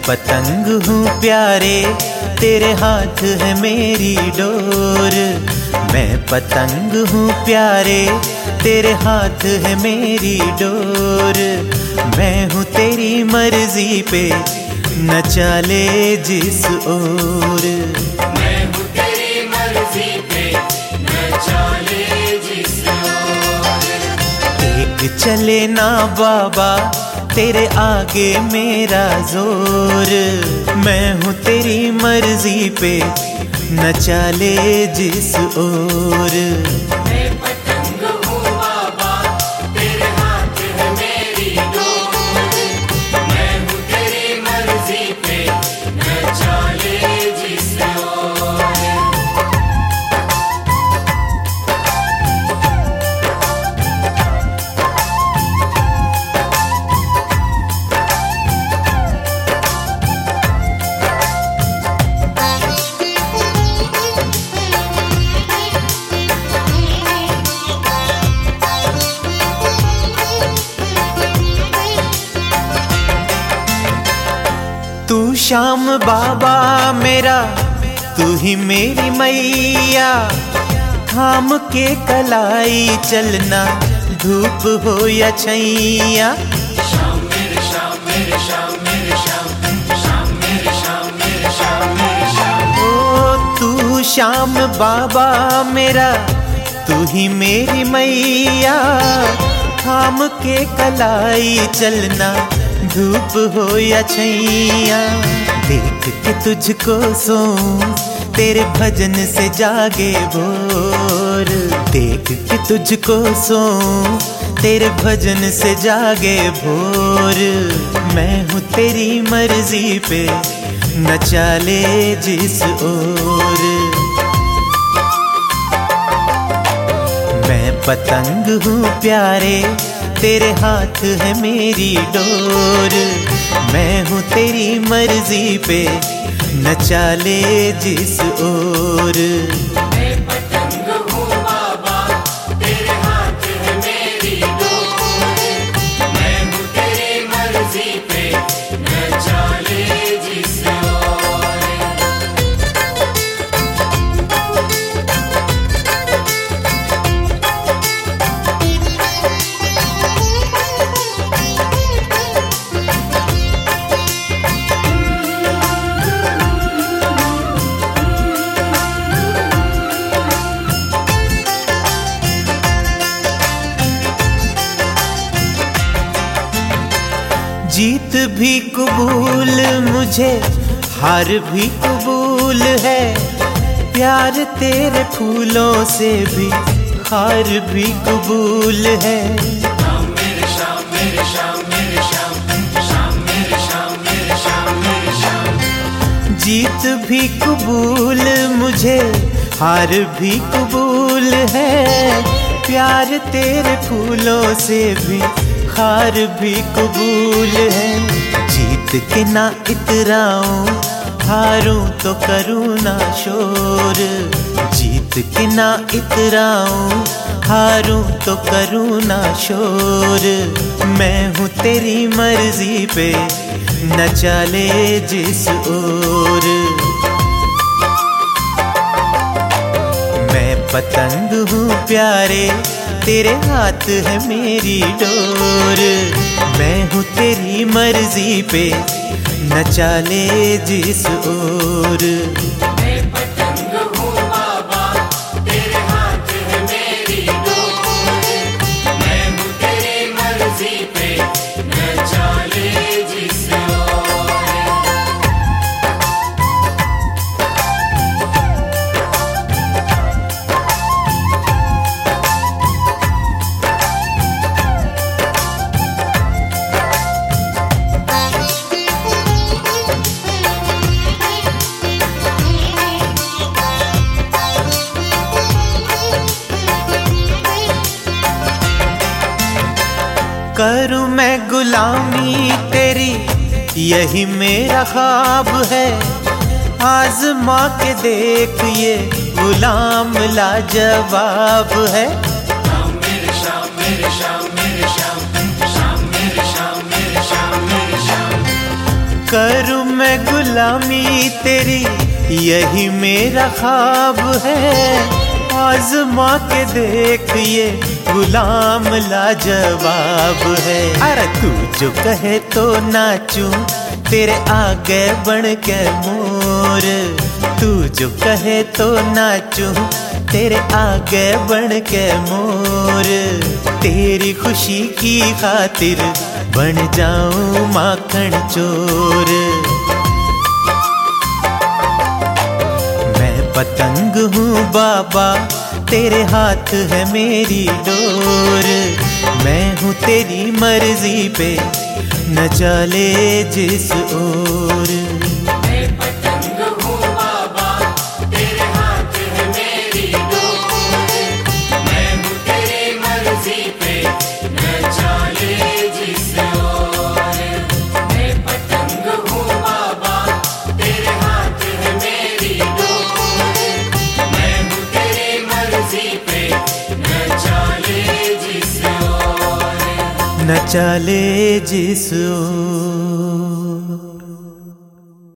पतंग हूँ प्यारे, तेरे हाथ है मेरी डोर। मैं पतंग हूँ प्यारे, तेरे हाथ है मेरी डोर। मैं हूँ तेरी मर्जी पे, न चाले जिस ओर। मैं हूँ तेरी मर्जी पे, न चाले जिस ओर। एक चले ना बाबा, तेरे आगे मेरा जोर। मैं हूँ तेरी मर्जी पे, न चाले जिस ओर। मैं पतंग हूँ बाबा, तेरे हाथ है मेरी डोर। मैं हूँ तेरी मर्जी पे, न चाले जिस ओर। तू श्याम बाबा मेरा, तू ही मेरी मैया। थाम के कलाई चलना, धूप हो या छैया। श्याम मेरे श्याम मेरे श्याम मेरे श्याम, श्याम मेरे श्याम मेरे श्याम मेरे श्याम। ओ तू श्याम बाबा मेरा, तू ही मेरी मैया। थाम के कलाई चलना, धूप हो या छैया। देख के तुझको सो, तेरे भजन से जागे भोर। देख के तुझको सो, तेरे भजन से जागे भोर। मैं हूँ तेरी मर्जी पे, न चाले जिस ओर। मैं पतंग हूँ प्यारे, तेरे हाथ है मेरी डोर। मैं हूँ तेरी मर्जी पे, न चाले जिस ओर। मैं पतंग हूँ बाबा, तेरे हाथ है मेरी डोर। मैं हूँ तेरी मर्जी पे, न चाले जिस ओर। जीत भी कबूल मुझे, हार भी कबूल है। प्यार तेरे फूलों से भी, हार भी कबूल है। श्याम मेरे श्याम मेरे श्याम मेरे श्याम, श्याम मेरे श्याम मेरे श्याम मेरे श्याम। जीत भी कबूल मुझे, हार भी कबूल है। प्यार तेरे फूलों से भी, हार भी कबूल है। जीत के ना इतराऊं, हारूं तो करूं ना शोर। जीत के ना इतराऊं, हारूं तो करूं ना शोर। मैं हूँ तेरी मर्जी पे, न चाले जिस ओर। मैं पतंग हूँ प्यारे, तेरे हाथ है मेरी डोर। मैं हूँ तेरी मर्जी पे, न चाले जिस ओर। मैं पतंग हूँ बाबा, तेरे हाथ है मेरी डोर। मैं हूँ तेरी मर्जी पे, न चाले जिस ओर। करूँ मैं गुलामी तेरी, यही मेरा ख्वाब है। आज़मा के देख, ये गुलाम लाजवाब है। श्याम मेरे श्याम मेरे श्याम मेरे श्याम, श्याम मेरे श्याम मेरे श्याम मेरे श्याम। करूँ मैं गुलामी तेरी यही मेरा ख्वाब है। आज़मा के देख ये गुलाम लाजवाब है। अरे तू जो कहे तो नाचूं तेरे आगे बन के मोर। तू जो कहे तो नाचूं तेरे आगे बन के मोर। तेरी खुशी की खातिर बन जाऊं माखन चोर। मैं पतंग हूँ बाबा तेरे हाथ है मेरी डोर। मैं हूँ तेरी मर्जी पे न चले जिस ओर। मैं पतंग हूँ बाबा तेरे हाथ है मेरी डोर। मैं हूँ तेरी मर्जी पे न चले जिस ओर। मैं पतंग हूँ बाबा तेरे हाथ है मेरी डोर। मैं हूँ तेरी मर्जी पे न चले जिस ओर। न चले जिस ओर।